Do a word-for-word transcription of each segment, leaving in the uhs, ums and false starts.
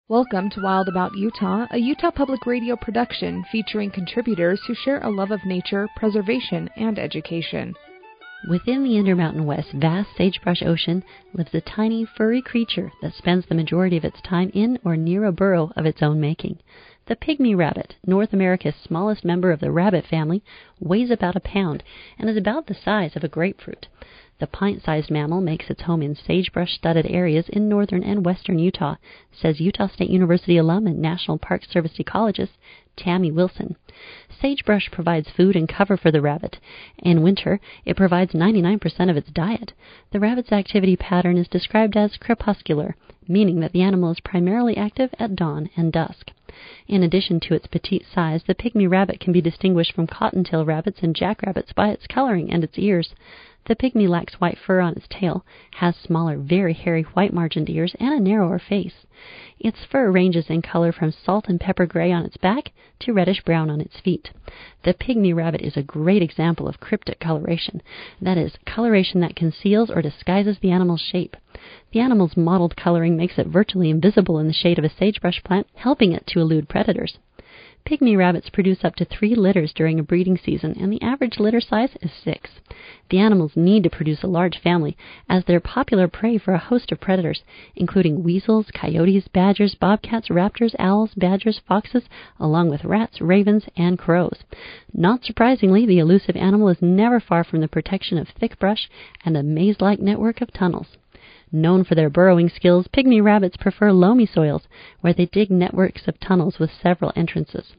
Welcome to Wild About Utah, a Utah Public Radio production featuring contributors who share a love of nature, preservation, and education. Within the Intermountain West's vast sagebrush ocean lives a tiny, furry creature that spends the majority of its time in or near a burrow of its own making. The pygmy rabbit, North America's smallest member of the rabbit family, weighs about a pound and is about the size of a grapefruit. The pint-sized mammal makes its home in sagebrush-studded areas in northern and western Utah, says Utah State University alum and National Park Service ecologist Tammy Wilson. Sagebrush provides food and cover for the rabbit. In winter, it provides ninety-nine percent of its diet. The rabbit's activity pattern is described as crepuscular, meaning that the animal is primarily active at dawn and dusk. In addition to its petite size, the pygmy rabbit can be distinguished from cottontail rabbits and jackrabbits by its coloring and its ears. The pygmy lacks white fur on its tail, has smaller, very hairy white-margined ears, and a narrower face. Its fur ranges in color from salt and pepper gray on its back to reddish-brown on its feet. The pygmy rabbit is a great example of cryptic coloration, that is, coloration that conceals or disguises the animal's shape. The animal's mottled coloring makes it virtually invisible in the shade of a sagebrush plant, helping it to elude predators. Pygmy rabbits produce up to three litters during a breeding season, and the average litter size is six. The animals need to produce a large family, as they're popular prey for a host of predators, including weasels, coyotes, badgers, bobcats, raptors, owls, badgers, foxes, along with rats, ravens, and crows. Not surprisingly, the elusive animal is never far from the protection of thick brush and a maze-like network of tunnels. Known for their burrowing skills, pygmy rabbits prefer loamy soils, where they dig networks of tunnels with several entrances.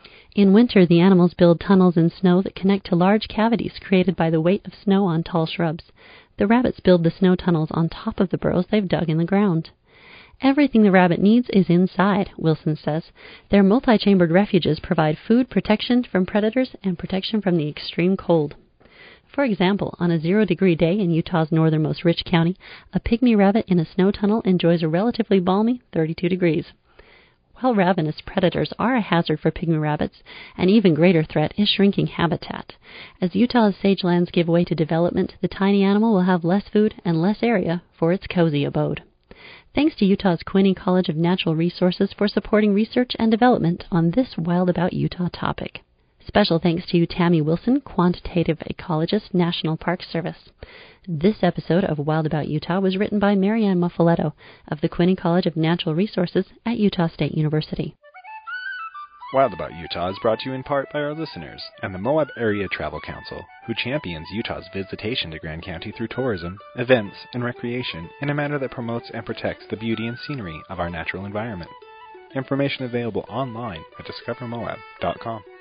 In winter, the animals build tunnels in snow that connect to large cavities created by the weight of snow on tall shrubs. The rabbits build the snow tunnels on top of the burrows they've dug in the ground. Everything the rabbit needs is inside, Wilson says. Their multi-chambered refuges provide food, protection from predators, and protection from the extreme cold. For example, on a zero-degree day in Utah's northernmost Rich County, a pygmy rabbit in a snow tunnel enjoys a relatively balmy thirty-two degrees. While ravenous predators are a hazard for pygmy rabbits, an even greater threat is shrinking habitat. As Utah's sagelands give way to development, the tiny animal will have less food and less area for its cozy abode. Thanks to Utah's Quinney College of Natural Resources for supporting research and development on this Wild About Utah topic. Special thanks to Tammy Wilson, Quantitative Ecologist, National Park Service. This episode of Wild About Utah was written by Marianne Muffaletto of the Quinney College of Natural Resources at Utah State University. Wild About Utah is brought to you in part by our listeners and the Moab Area Travel Council, who champions Utah's visitation to Grand County through tourism, events, and recreation in a manner that promotes and protects the beauty and scenery of our natural environment. Information available online at discover moab dot com.